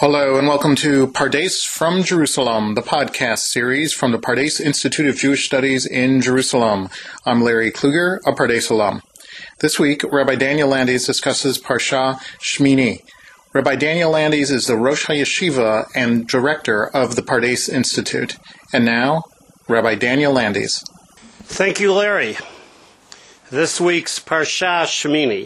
Hello and welcome to Pardes from Jerusalem, the podcast series from the Pardes Institute of Jewish Studies in Jerusalem. I'm Larry Kluger, a Pardes alum. This week, Rabbi Daniel Landes discusses Parsha Shmini. Rabbi Daniel Landes is the Rosh HaYeshiva and director of the Pardes Institute. And now, Rabbi Daniel Landes. Thank you, Larry. This week's Parsha Shmini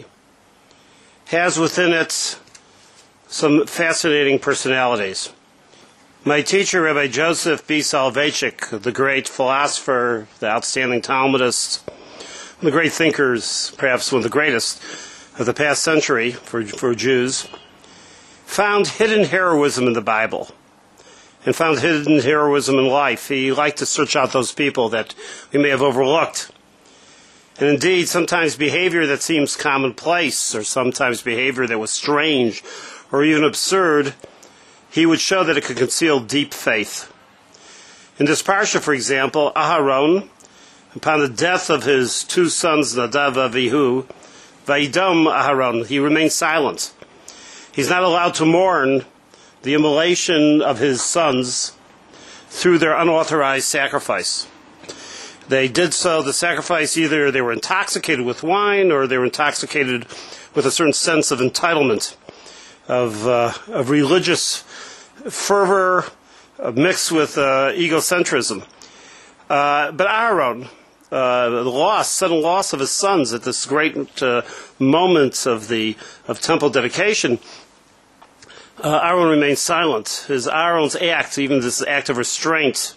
has within it some fascinating personalities. My teacher, Rabbi Joseph B. Soloveitchik, the great philosopher, the outstanding Talmudist, one of the great thinkers, perhaps one of the greatest of the past century for Jews, found hidden heroism in the Bible and found hidden heroism in life. He liked to search out those people that we may have overlooked. And indeed, sometimes behavior that seems commonplace, or sometimes behavior that was strange or even absurd, he would show that it could conceal deep faith. In this parsha, for example, Aharon, upon the death of his two sons, Nadav and Avihu, Vayidom Aharon, he remained silent. He's not allowed to mourn the immolation of his sons through their unauthorized sacrifice. They did so, the sacrifice, either they were intoxicated with wine or they were intoxicated with a certain sense of entitlement, of religious fervor mixed with egocentrism. But Aaron, the sudden loss of his sons at this great moment of temple dedication, Aaron remained silent. Aaron's act, even this act of restraint,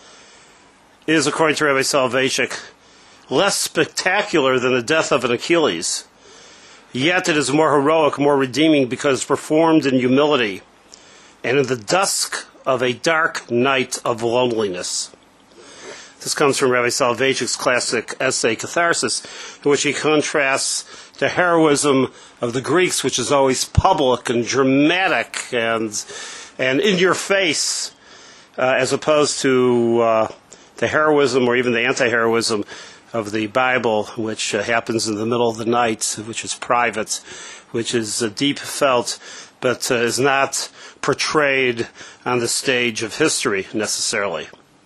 is, according to Rabbi Soloveitchik, less spectacular than the death of an Achilles. Yet it is more heroic, more redeeming, because performed in humility and in the dusk of a dark night of loneliness. This comes from Rabbi Soloveitchik's classic essay, Catharsis, in which he contrasts the heroism of the Greeks, which is always public and dramatic and in your face, as opposed to the heroism or even the anti-heroism of the Bible, which happens in the middle of the night, which is private, which is deep felt, but is not portrayed on the stage of history necessarily.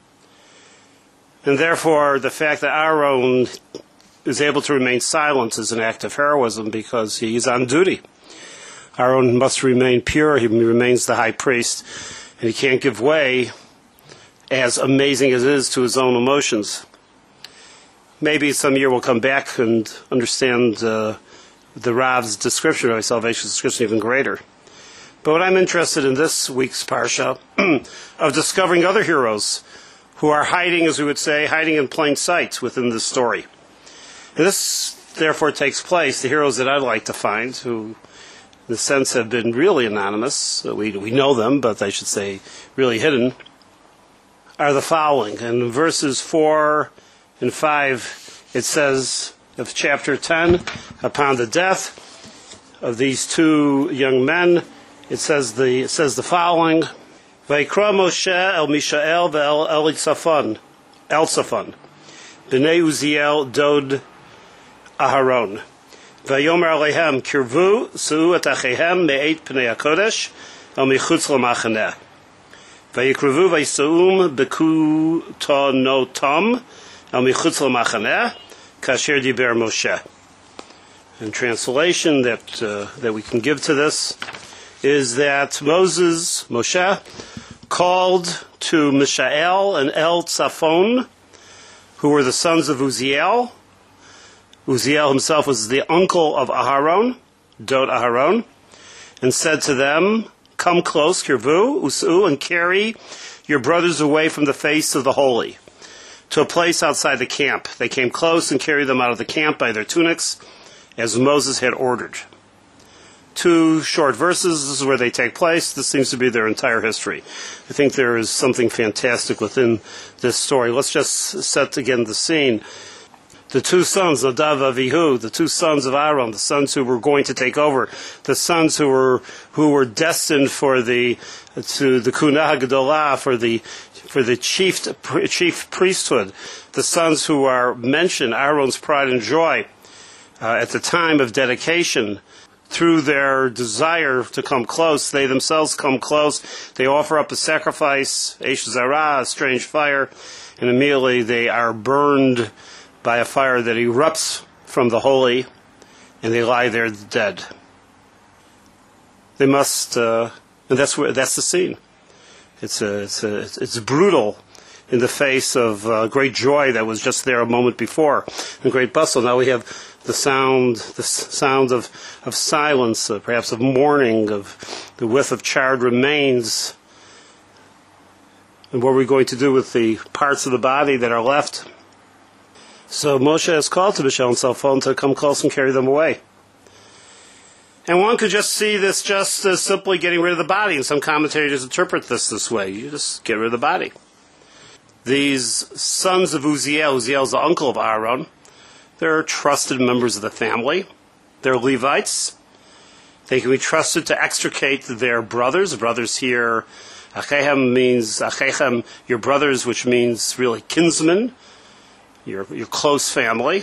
And therefore, the fact that Aaron is able to remain silent is an act of heroism because he's on duty. Aaron must remain pure. He remains the high priest, and he can't give way, as amazing as it is, to his own emotions. Maybe some year we'll come back and understand the Rav's description, or Salvation's description, even greater. But what I'm interested in this week's Parsha, of discovering other heroes who are hiding, as we would say, hiding in plain sight within this story. And this, therefore, takes place, the heroes that I'd like to find, who, in a sense, have been really anonymous. We know them, but I should say really hidden, are the following. And in verses 4 and 5, it says of chapter 10, upon the death of these two young men, it says the following: Vayikra Moshe el Mishael ve'el Elzaphan, b'nei Uziel dod Aharon, vayomer alehem kirvu su'u et achehem me'et pnei hakodesh el michutz l'machaneh. Vayikrevu vayisu'um bekutonotam el michutz l'machaneh kasher diber Moshe. In translation that we can give to this is that Moshe, called to Mishael and Elzaphan, who were the sons of Uziel. Uziel himself was the uncle of Aharon, Dod Aharon, and said to them, "Come close, kirvu, usu, and carry your brothers away from the face of the holy, to a place outside the camp." They came close and carried them out of the camp by their tunics, as Moses had ordered. Two short verses, this is where they take place. This seems to be their entire history. I think there is something fantastic within this story. Let's just set again the scene. The two sons, Nadav and Avihu, the two sons of Aaron, the sons who were going to take over, the sons who were destined for the Kunah Gedolah, for the chief priesthood, the sons who are mentioned, Aaron's pride and joy, at the time of dedication, through their desire to come close, they themselves come close. They offer up a sacrifice, Eish Zarah, a strange fire, and immediately they are burned by a fire that erupts from the holy, and they lie there dead. They must, and that's the scene. It's brutal in the face of great joy that was just there a moment before, and great bustle. Now we have the sound of silence, perhaps of mourning, of the whiff of charred remains. And what are we going to do with the parts of the body that are left? So Moshe has called to Michelle and Salphon to come close and carry them away. And one could just see this just as simply getting rid of the body, and some commentators interpret this way. You just get rid of the body. These sons of Uziel, Uziel's the uncle of Aaron, they're trusted members of the family. They're Levites. They can be trusted to extricate their brothers. Brothers here, Achechem means, Achechem, your brothers, which means really kinsmen, your close family.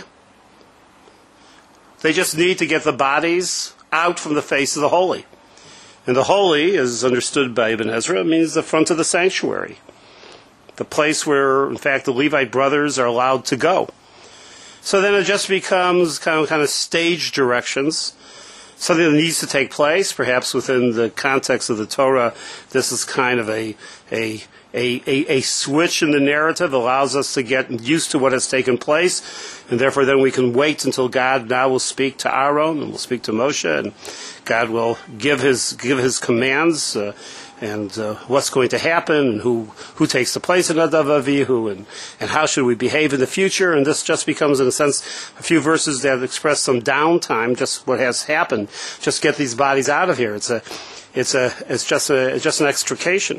They just need to get the bodies out from the face of the holy. And the holy, as understood by Ibn Ezra, means the front of the sanctuary. The place where, in fact, the Levite brothers are allowed to go. So then it just becomes kind of stage directions, something that needs to take place, perhaps within the context of the Torah. This is kind of a switch in the narrative, allows us to get used to what has taken place, and therefore then we can wait until God now will speak to Aaron and will speak to Moshe, and God will give his commands, and what's going to happen, and who takes the place of Nadav Avihu, and how should we behave in the future. And this just becomes, in a sense, a few verses that express some downtime, just what has happened. Just get these bodies out of here. It's just an extrication.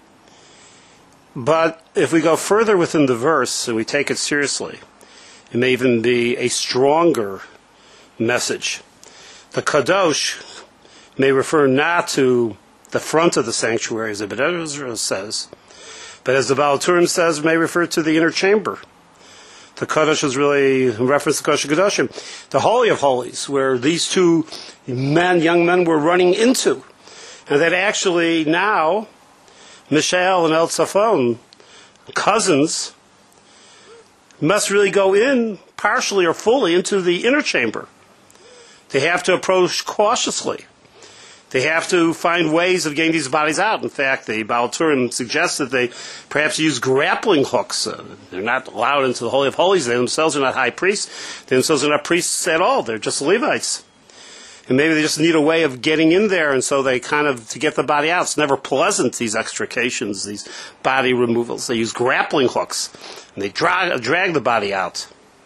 But if we go further within the verse and we take it seriously, it may even be a stronger message. The Kadosh may refer not to the front of the sanctuary, as Ibn Ezra says, but as the Baal Turim says, may refer to the inner chamber. The Kadosh is really in reference to Kodesh HaKadoshim, the Holy of Holies, where these two young men were running into. And that actually now, Mishael and Elzaphon, cousins, must really go in, partially or fully, into the inner chamber. They have to approach cautiously. They have to find ways of getting these bodies out. In fact, the Baal Turim suggests that they perhaps use grappling hooks. They're not allowed into the Holy of Holies. They themselves are not high priests. They themselves are not priests at all. They're just Levites. And maybe they just need a way of getting in there, and so they to get the body out. It's never pleasant, these extrications, these body removals. They use grappling hooks, and they drag the body out.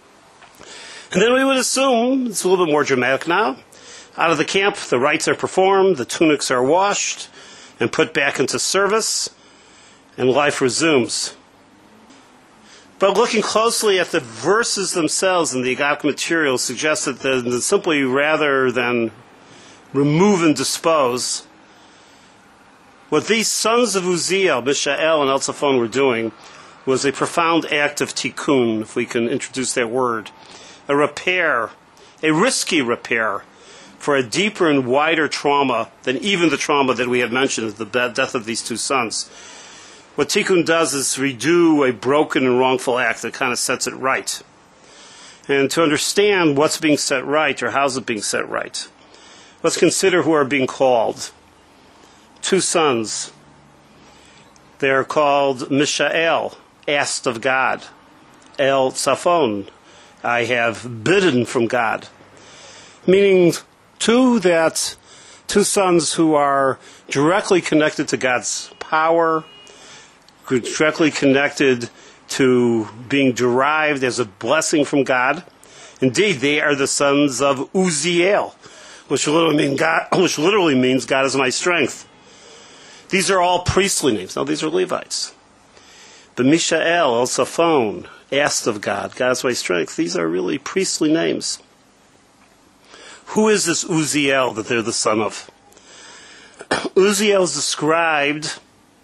And then we would assume, it's a little bit more dramatic now, out of the camp, the rites are performed, the tunics are washed and put back into service, and life resumes. But looking closely at the verses themselves and the Agadic material suggests that simply rather than remove and dispose, what these sons of Uziel, Mishael and Elzaphon were doing was a profound act of tikkun, if we can introduce that word, a repair, a risky repair, for a deeper and wider trauma than even the trauma that we have mentioned, the death of these two sons. What tikkun does is redo a broken and wrongful act that kind of sets it right. And to understand what's being set right, or how's it being set right, let's consider who are being called. Two sons. They are called Mishael, asked of God. Elzaphon, I have bidden from God. Meaning two sons who are directly connected to God's power, directly connected to being derived as a blessing from God. Indeed, they are the sons of Uziel, which literally means God is my strength. These are all priestly names. Now, these are Levites. But Mishael, Elzaphon, asked of God, God is my strength. These are really priestly names. Who is this Uziel that they're the son of? Uziel is described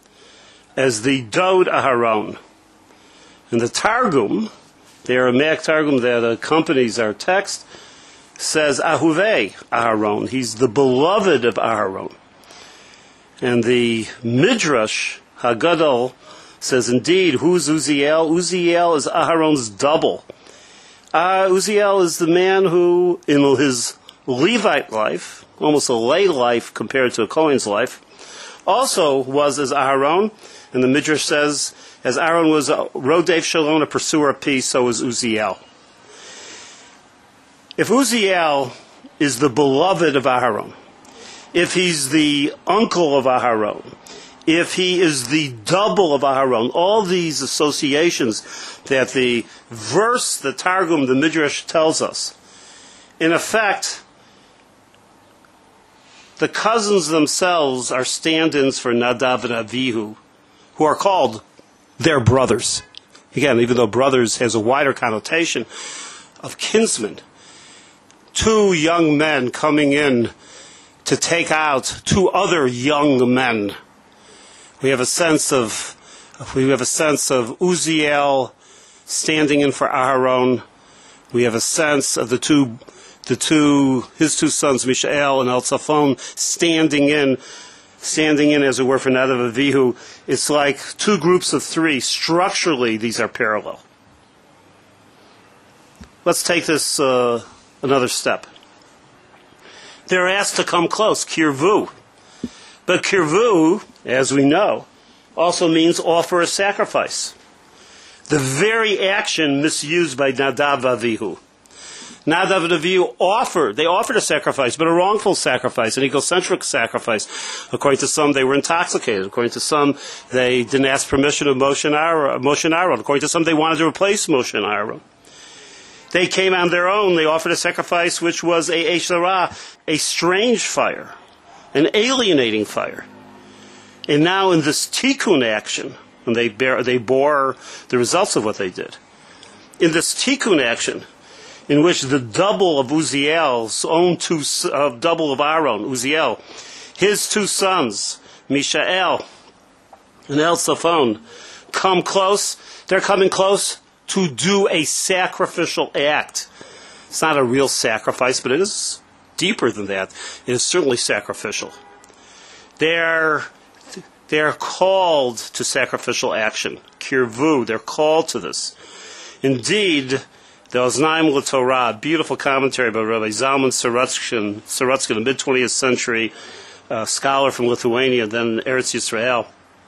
as the Dod Aharon. In the Targum, the Aramaic Targum that accompanies our text, says Ahuvei Aharon. He's the beloved of Aharon. And the Midrash Haggadol says, indeed, who's Uziel? Uziel is Aharon's double. Uziel is the man who, in his Levite life, almost a lay life compared to a Kohen's life, also was as Aharon. And the Midrash says, as Aaron was a Rodev Shalom, a pursuer of peace, so was Uziel. If Uziel is the beloved of Aharon, if he's the uncle of Aharon, if he is the double of Aharon, all these associations that the verse, the Targum, the Midrash tells us, in effect, the cousins themselves are stand-ins for Nadav and Avihu, who are called their brothers. Again, even though brothers has a wider connotation of kinsmen, two young men coming in to take out two other young men. We have a sense of Uziel standing in for Aharon. We have a sense of his two sons, Mishael and Elzaphan, standing in, as it were, for Nadav and Avihu. It's like two groups of three. Structurally, these are parallel. Let's take this another step. They're asked to come close, kirvu. But kirvu, as we know, also means offer a sacrifice. The very action misused by Nadav and Avihu. Nadav and Avihu offered a sacrifice, but a wrongful sacrifice, an egocentric sacrifice. According to some, they were intoxicated. According to some, they didn't ask permission of Moshe and Aaron. According to some, they wanted to replace Moshe and Aaron. They came on their own. They offered a sacrifice which was a Eshara, a strange fire, an alienating fire. And now in this tikkun action, and they bore the results of what they did. In this tikkun action, in which the double of Uziel's own double of Aaron, Uziel, his two sons, Mishael and Elzaphan, come close. They're coming close to do a sacrificial act. It's not a real sacrifice, but it is deeper than that. It is certainly sacrificial. They're called to sacrificial action. Kirvu, they're called to this. Indeed, the Oznaim LaTorah, beautiful commentary by Rabbi Zalman Sorotskin, a mid-20th century scholar from Lithuania, then Eretz Yisrael.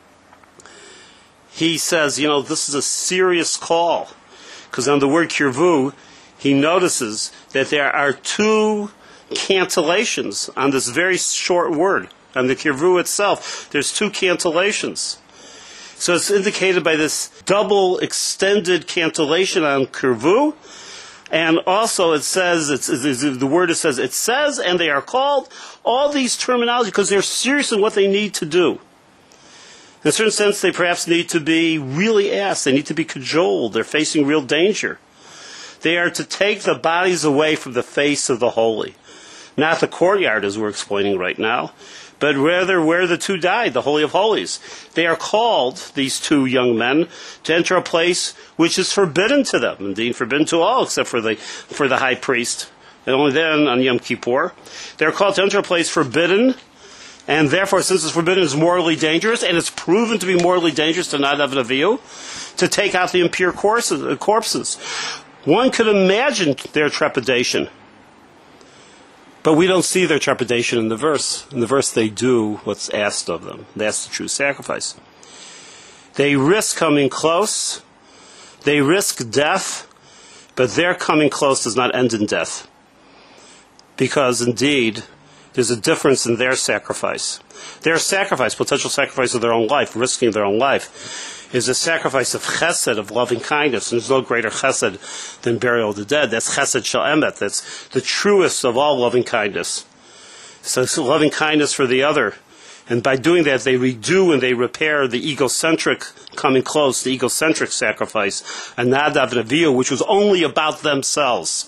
He says, this is a serious call, because on the word kirvu, he notices that there are two cancellations on this very short word. On the kirvu itself, there's two cancellations. So it's indicated by this double extended cancellation on kirvu, and also it says, it says, and they are called, all these terminology, because they're serious in what they need to do. In a certain sense, they perhaps need to be really asked. They need to be cajoled. They're facing real danger. They are to take the bodies away from the face of the holy. Not the courtyard, as we're explaining right now, but rather where the two died, the Holy of Holies. They are called, these two young men, to enter a place which is forbidden to them, indeed forbidden to all except for the high priest, and only then on Yom Kippur. They are called to enter a place forbidden, and therefore, since it's forbidden, it's morally dangerous, and it's proven to be morally dangerous to Nadav and Avihu, to take out the impure corpses. One could imagine their trepidation. But we don't see their trepidation in the verse. In the verse, they do what's asked of them. That's the true sacrifice. They risk coming close. They risk death. But their coming close does not end in death. Because, indeed, there's a difference in their sacrifice. Their sacrifice, potential sacrifice of their own life, risking their own life, is a sacrifice of chesed, of loving kindness. And there's no greater chesed than burial of the dead. That's chesed shel emet. That's the truest of all loving kindness. So it's loving kindness for the other. And by doing that, they redo and they repair the egocentric coming close, the egocentric sacrifice, and Nadav and Avihu, which was only about themselves.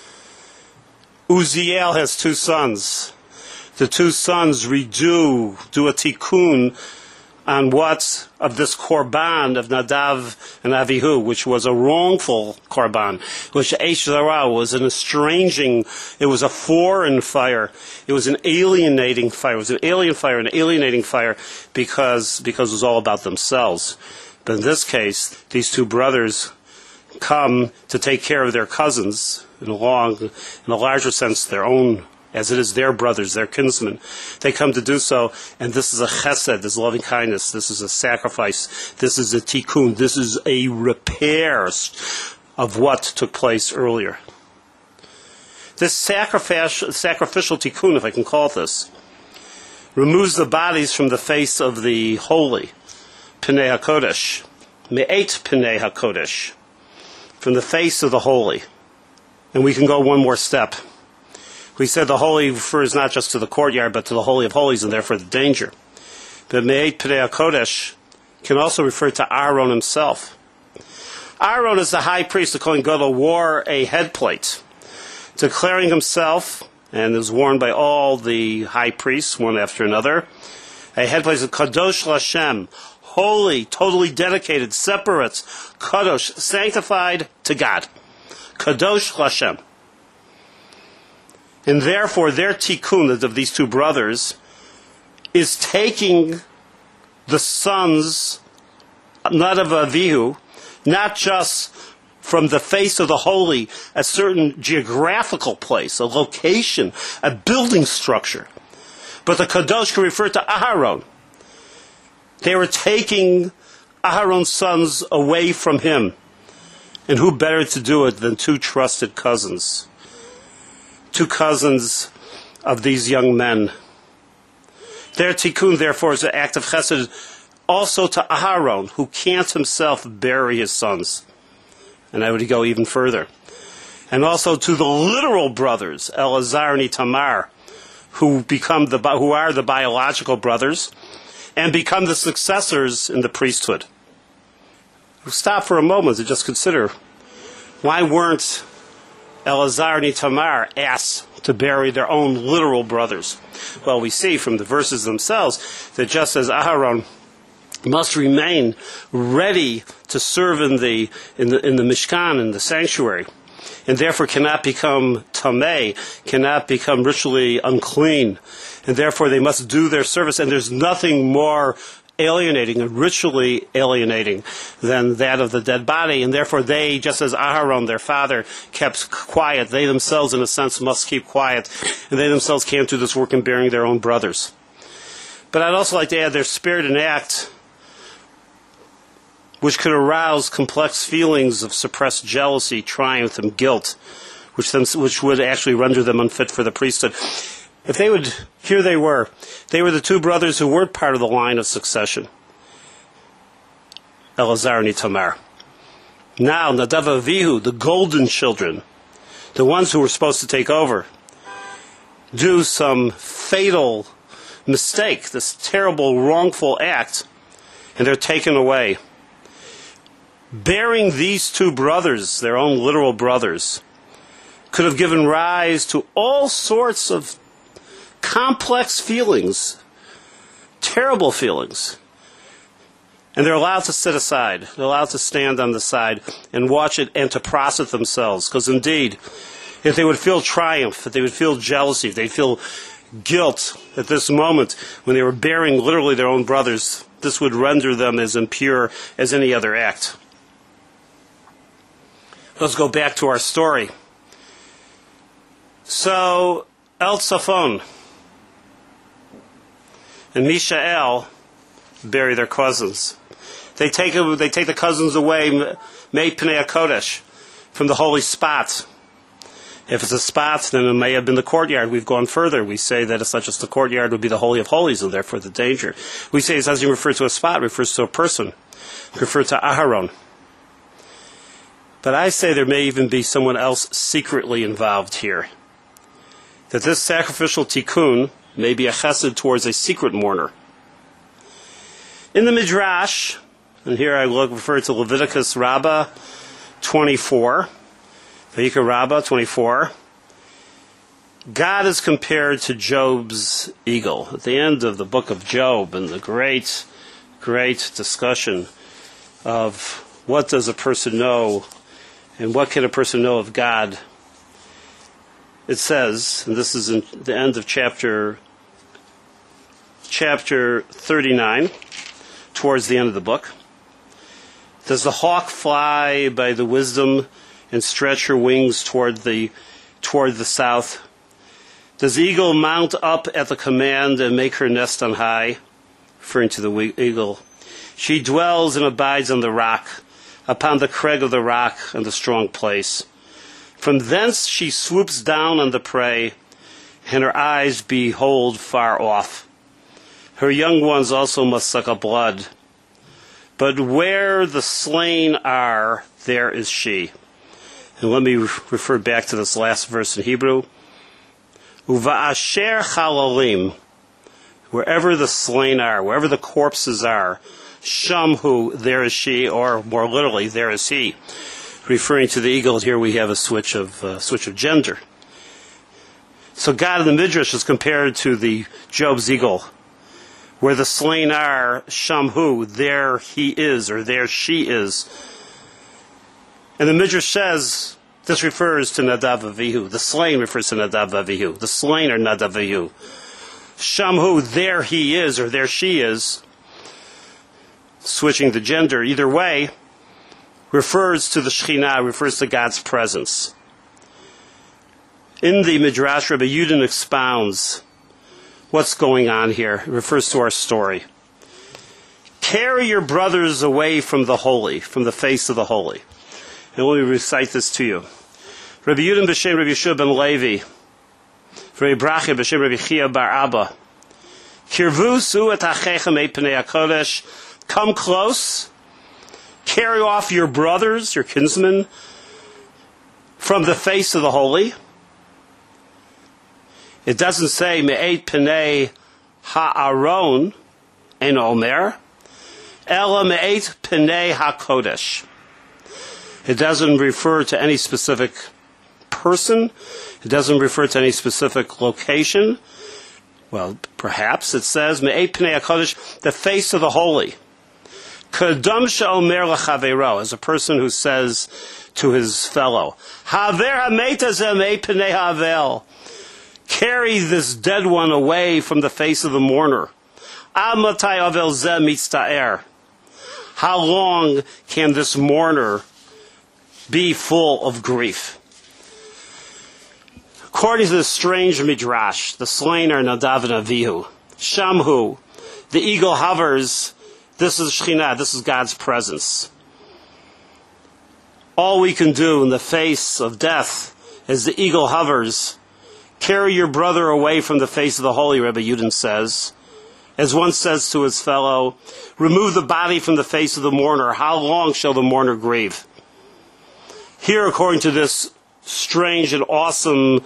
Uziel has two sons. The two sons do a tikkun on what of this korban of Nadav and Avihu, which was a wrongful korban, which Eish Zarah was an estranging, it was a foreign fire, it was an alienating fire, it was an alien fire, an alienating fire, because it was all about themselves. But in this case, these two brothers come to take care of their cousins, in a larger sense, their own, as it is their brothers, their kinsmen. They come to do so, and this is a chesed, this loving kindness, this is a sacrifice, this is a tikkun, this is a repair of what took place earlier. This sacrificial tikkun, if I can call it this, removes the bodies from the face of the holy, Pnei HaKodesh, Me'et Pnei HaKodesh, from the face of the holy. And we can go one more step. We said the holy refers not just to the courtyard, but to the Holy of Holies, and therefore the danger. But Me'et Pnei HaKodesh can also refer to Aaron himself. Aaron, as the high priest, the Kohen Gadol, wore a headplate, declaring himself, and is worn by all the high priests, one after another, a headplate of Kadosh Lashem, holy, totally dedicated, separate, Kadosh, sanctified to God. Kadosh Lashem. And therefore, their tikkun of these two brothers is taking the sons, not of Avihu, not just from the face of the holy, a certain geographical place, a location, a building structure. But the Kadosh can refer to Aharon. They were taking Aharon's sons away from him. And who better to do it than two trusted cousins? Two cousins of these young men. Their tikkun, therefore, is an act of chesed also to Aharon, who can't himself bury his sons. And I would go even further. And also to the literal brothers, Elazar and Itamar, who are the biological brothers, and become the successors in the priesthood. We'll stop for a moment to just consider, why weren't Elazar and Itamar asked to bury their own literal brothers? Well, we see from the verses themselves that just as Aharon must remain ready to serve in the Mishkan, in the sanctuary, and therefore cannot become tamei, cannot become ritually unclean, and therefore they must do their service, and there's nothing more alienating and ritually alienating than that of the dead body, and therefore they, just as Aharon, their father, kept quiet, they themselves in a sense must keep quiet, and they themselves can't do this work in burying their own brothers. But I'd also like to add their spirit and act, which could arouse complex feelings of suppressed jealousy, triumph, and guilt, which would actually render them unfit for the priesthood. If they would, here they were the two brothers who weren't part of the line of succession, Elazar and Itamar. Now, Nadav and Avihu, the golden children, the ones who were supposed to take over, do some fatal mistake, this terrible, wrongful act, and they're taken away. Bearing these two brothers, their own literal brothers, could have given rise to all sorts of complex feelings, terrible feelings. And they're allowed to sit aside. They're allowed to stand on the side and watch it and to process themselves. Because indeed, if they would feel triumph, if they would feel jealousy, if they feel guilt at this moment when they were bearing literally their own brothers, this would render them as impure as any other act. Let's go back to our story. So, El Tzafon and Mishael bury their cousins. They take the cousins away, Me'et Pnei HaKodesh, from the holy spot. If it's a spot, then it may have been the courtyard. We've gone further. We say that it's not just the courtyard, it would be the Holy of Holies, and therefore the danger. We say it doesn't refer to a spot, it refers to a person. It refers to Aharon. But I say there may even be someone else secretly involved here. That this sacrificial tikkun may be a chesed towards a secret mourner. In the Midrash, and here I refer to Leviticus Rabbah 24, Vayikra Rabbah 24, God is compared to Job's eagle. At the end of the book of Job, and the great great discussion of what does a person know and what can a person know of God. It says, and this is in the end of chapter 39, towards the end of the book. Does the hawk fly by the wisdom and stretch her wings toward the south? Does the eagle mount up at the command and make her nest on high? Referring to the eagle. She dwells and abides on the rock, upon the crag of the rock and the strong place. From thence she swoops down on the prey, and her eyes behold far off. Her young ones also must suck up blood. But where the slain are, there is she. And let me refer back to this last verse in Hebrew. Uva'asher chalalim, wherever the slain are, wherever the corpses are, shamhu, there is she, or more literally, there is he. Referring to the eagle, here we have a switch of gender. So God in the Midrash is compared to the Job's eagle. Where the slain are, shamhu, there he is, or there she is. And the Midrash says, this refers to Nadav Avihu. The slain refers to Nadav Avihu. The slain are Nadav Avihu. Shamhu, there he is, or there she is, switching the gender, either way, refers to the Shekhinah, refers to God's presence. In the Midrash, Rabbi Yudin expounds what's going on here. It refers to our story. Carry your brothers away from the holy, from the face of the holy. And let me recite this to you. Rabbi Yudin b'shem Rabbi Yeshua ben Levi, Rabbi Bracha b'shem Rabbi Chia bar Abba. Kirvu su et hachechem et pnei HaKodesh. Come close. Carry off your brothers, your kinsmen, from the face of the holy. It doesn't say me'et pnei ha'aron en omer, ela me'et pnei ha'kodesh. It doesn't refer to any specific person. It doesn't refer to any specific location. Well, perhaps it says me'et pnei ha'kodesh, the face of the holy. Kadam she'omer l'chaveiro, as a person who says to his fellow, haver ha'met hazeh me'et pnei ha'avel. Carry this dead one away from the face of the mourner. How long can this mourner be full of grief? According to the strange midrash, the slain are Nadav and Avihu. Shamhu, the eagle hovers. This is Shekhinah, this is God's presence. All we can do in the face of death as the eagle hovers, carry your brother away from the face of the holy, Rabbi Yudin says. As one says to his fellow, remove the body from the face of the mourner. How long shall the mourner grieve? Here, according to this strange and awesome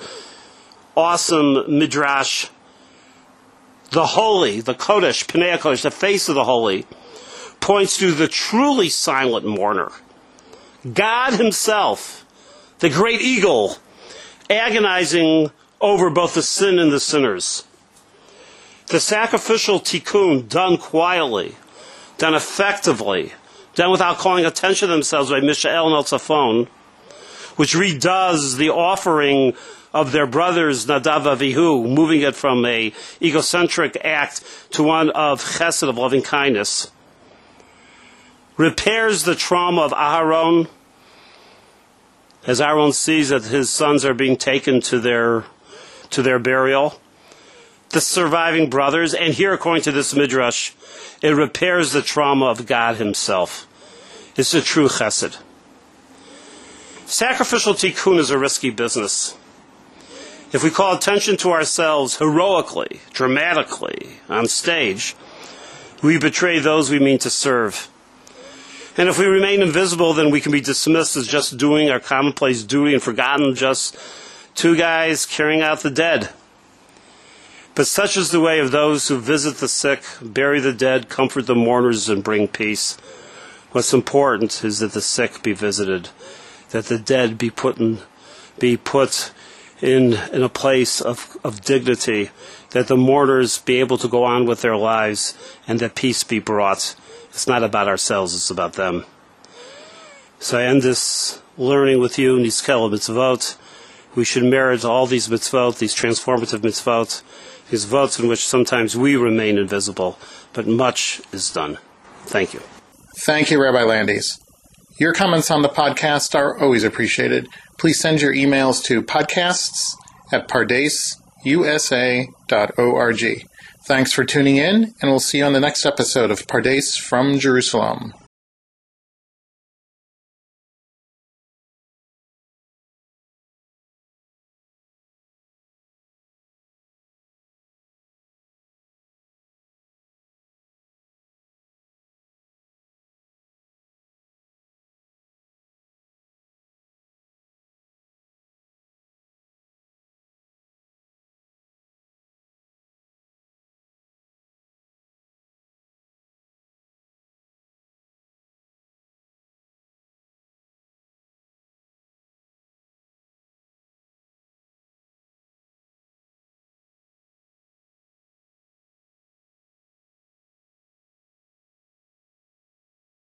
midrash, the holy, the Kodesh, Pnei HaKodesh, the face of the holy, points to the truly silent mourner. God himself, the great eagle, agonizing over both the sin and the sinners. The sacrificial tikkun done quietly, done effectively, done without calling attention to themselves by Mishael and El-Tzafon, which redoes the offering of their brothers Nadav Avihu, moving it from a egocentric act to one of chesed, of loving kindness, repairs the trauma of Aharon, as Aaron sees that his sons are being taken to their burial, the surviving brothers, and here, according to this midrash, it repairs the trauma of God himself. It's a true chesed. Sacrificial tikkun is a risky business. If we call attention to ourselves heroically, dramatically, on stage, we betray those we mean to serve. And if we remain invisible, then we can be dismissed as just doing our commonplace duty and forgotten, just two guys carrying out the dead. But such is the way of those who visit the sick, bury the dead, comfort the mourners, and bring peace. What's important is that the sick be visited, that the dead be put in a place of dignity, that the mourners be able to go on with their lives, and that peace be brought. It's not about ourselves, it's about them. So I end this learning with you, Nizkel mitzvot. We should merit all these mitzvot, these transformative mitzvot, these votes in which sometimes we remain invisible, but much is done. Thank you. Thank you, Rabbi Landis. Your comments on the podcast are always appreciated. Please send your emails to podcasts@pardasusa.org. Thanks for tuning in, and we'll see you on the next episode of Pardes from Jerusalem.